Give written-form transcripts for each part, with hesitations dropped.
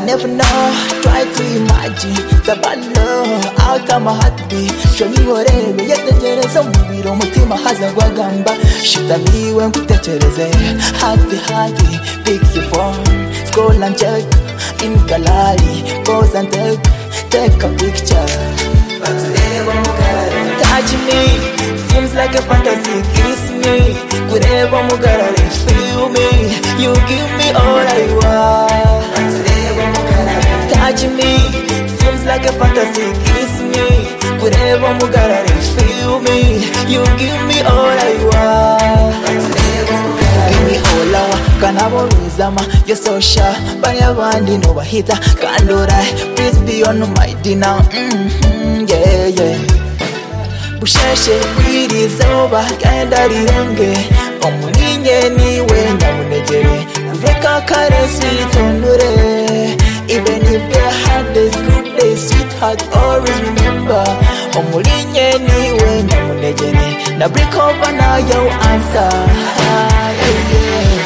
never know, try to imagine the bad love out of my heartbeat. Show me whatever, yet the jealous of me. Don't think my husband wagamba. Shit at me when we touch it. Happy, pick your phone, scroll and check. In gallery, pose and take a picture. But today I'm touch me, seems like a fantasy. Kiss me, whatever I'm gonna feel me. You give me all I want. But today I'm touch me, seems like a fantasy. Kiss me, whatever I'm gonna feel me. You give me all I want. But today I'm give me all I want. Kanaborizama, you're so shy. Banya bandi no bahita. Kandora, please be on my dinner. Yeah. Bushashe kwirizoba genda rirenge. Omuninye niwe nyamunegere. Ureka karesi tondure. Even if they had this good days, sweetheart, always remember. Omuninye niwe nyamunegere. Na break over now your answer. Yeah.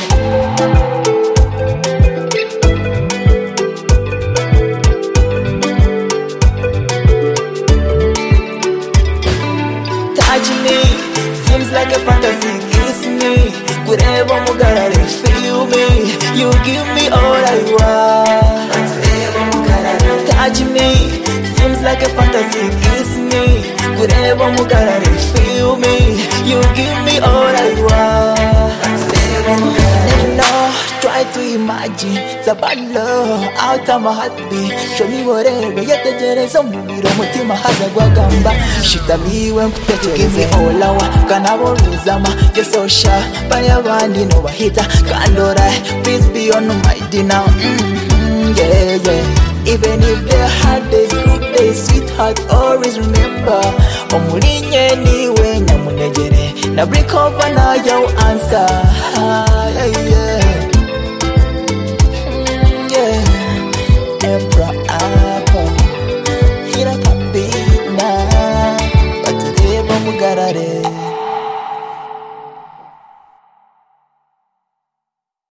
Touch me, seems like a fantasy. Kiss me, whatever I'm gonna feel me. You give me all I want. Touch me, seems like a fantasy. Kiss me, whatever I'm gonna feel me. You give me all I want. Never know, try to imagine the bad love out of my heartbeat. Show me whatever, yet the jealous of me. Don't want my husband wagamba. Shit at me when we touch it. Give me all I want. Kanaborizama, you're so shy. Banya bandi no bahita. Kandora, please be on my dinner. Yeah. Even if they had this good days, sweetheart, always remember. Omulinye niwe nyamunegere. Na break over now your answer. Yeah.